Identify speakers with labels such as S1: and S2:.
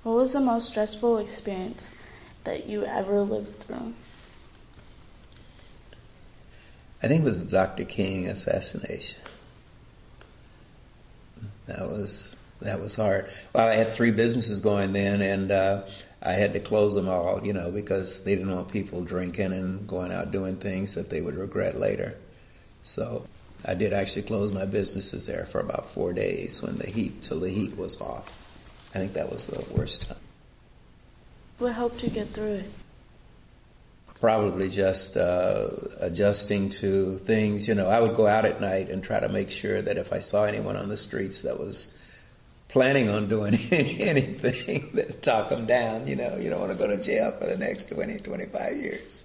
S1: What was the most stressful experience that you ever lived through?
S2: I think it was the Dr. King assassination. That was hard. Well, I had 3 businesses going then, and I had to close them all, because they didn't want people drinking and going out doing things that they would regret later. So I did actually close my businesses there for about 4 days till the heat was off. I think that was the worst time.
S1: What helped you get through it?
S2: Probably just adjusting to things. I would go out at night and try to make sure that if I saw anyone on the streets that was planning on doing anything, that talk them down. You don't want to go to jail for the next 20, 25 years.